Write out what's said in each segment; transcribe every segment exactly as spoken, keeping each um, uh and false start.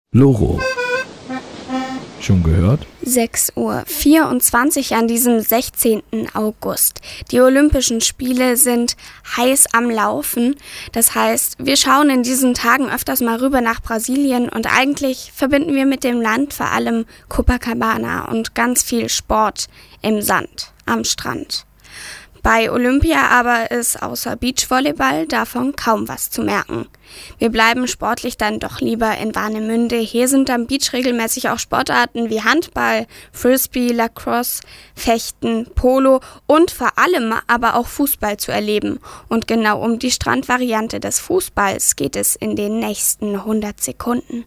Loro. Schon gehört? sechs Uhr vierundzwanzig an diesem sechzehnten August. Die Olympischen Spiele sind heiß am Laufen. Das heißt, wir schauen in diesen Tagen öfters mal rüber nach Brasilien und eigentlich verbinden wir mit dem Land vor allem Copacabana und ganz viel Sport im Sand, am Strand. Bei Olympia aber ist außer Beachvolleyball davon kaum was zu merken. Wir bleiben sportlich dann doch lieber in Warnemünde. Hier sind am Beach regelmäßig auch Sportarten wie Handball, Frisbee, Lacrosse, Fechten, Polo und vor allem aber auch Fußball zu erleben. Und genau um die Strandvariante des Fußballs geht es in den nächsten hundert Sekunden.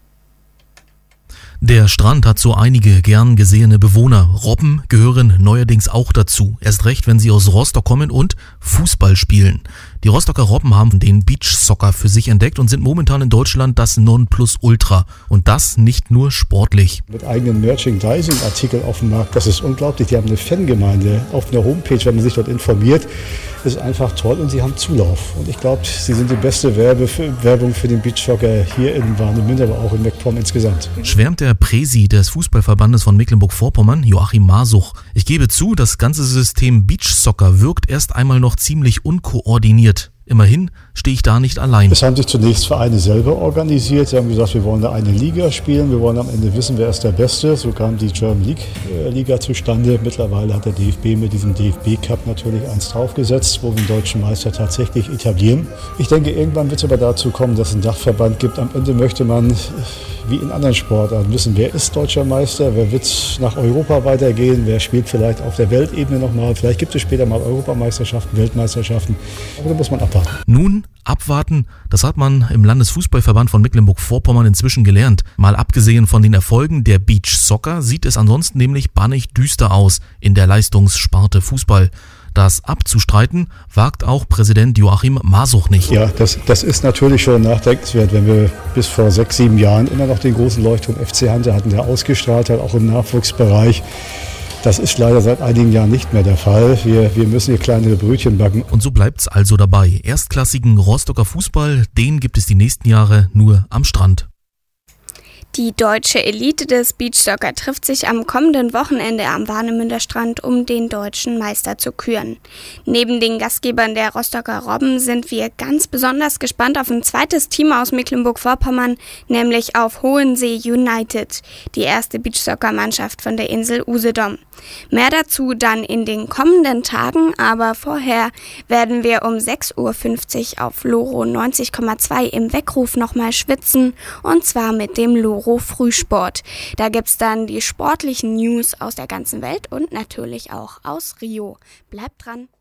Der Strand hat so einige gern gesehene Bewohner. Robben gehören neuerdings auch dazu. Erst recht, wenn sie aus Rostock kommen und Fußball spielen. Die Rostocker Robben haben den Beachsoccer für sich entdeckt und sind momentan in Deutschland das Nonplusultra. Und das nicht nur sportlich. Mit eigenen Merchandising-Artikeln auf dem Markt, das ist unglaublich. Die haben eine Fangemeinde auf einer Homepage, wenn man sich dort informiert. Das ist einfach toll und sie haben Zulauf. Und ich glaube, sie sind die beste Werbe für, Werbung für den Beachsoccer hier in Warnemünde, aber auch in MacPom insgesamt. Schwärmt der Präsi des Fußballverbandes von Mecklenburg-Vorpommern, Joachim Masuch. Ich gebe zu, das ganze System Beachsoccer wirkt erst einmal noch ziemlich unkoordiniert. Immerhin stehe ich da nicht allein. Es haben sich zunächst Vereine selber organisiert. Sie haben gesagt, wir wollen da eine Liga spielen. Wir wollen am Ende wissen, wer ist der Beste. So kam die German League äh, Liga zustande. Mittlerweile hat der D F B mit diesem D F B Cup natürlich eins draufgesetzt, wo wir den deutschen Meister tatsächlich etablieren. Ich denke, irgendwann wird es aber dazu kommen, dass es einen Dachverband gibt. Am Ende möchte man, wie in anderen Sportarten, wissen, wer ist deutscher Meister, wer wird nach Europa weitergehen, wer spielt vielleicht auf der Weltebene nochmal. Vielleicht gibt es später mal Europameisterschaften, Weltmeisterschaften. Aber da muss man abwarten. Nun abwarten, das hat man im Landesfußballverband von Mecklenburg-Vorpommern inzwischen gelernt. Mal abgesehen von den Erfolgen der Beachsoccer sieht es ansonsten nämlich bannig düster aus in der Leistungssparte Fußball. Das abzustreiten wagt auch Präsident Joachim Masuch nicht. Ja, das, das ist natürlich schon nachdenkenswert, wenn wir bis vor sechs, sieben Jahren immer noch den großen Leuchtturm F C Hansa hatten, der ausgestrahlt hat, auch im Nachwuchsbereich. Das ist leider seit einigen Jahren nicht mehr der Fall. Wir, wir müssen hier kleinere Brötchen backen. Und so bleibt's also dabei. Erstklassigen Rostocker Fußball, den gibt es die nächsten Jahre nur am Strand. Die deutsche Elite des Beachsoccer trifft sich am kommenden Wochenende am Warnemünder Strand, um den deutschen Meister zu küren. Neben den Gastgebern der Rostocker Robben sind wir ganz besonders gespannt auf ein zweites Team aus Mecklenburg-Vorpommern, nämlich auf Hohensee United, die erste Beachsoccer-Mannschaft von der Insel Usedom. Mehr dazu dann in den kommenden Tagen, aber vorher werden wir um sechs Uhr fünfzig auf Loro neunzig Komma zwei im Weckruf nochmal schwitzen, und zwar mit dem Loro Frühsport. Da gibt's dann die sportlichen News aus der ganzen Welt und natürlich auch aus Rio. Bleibt dran!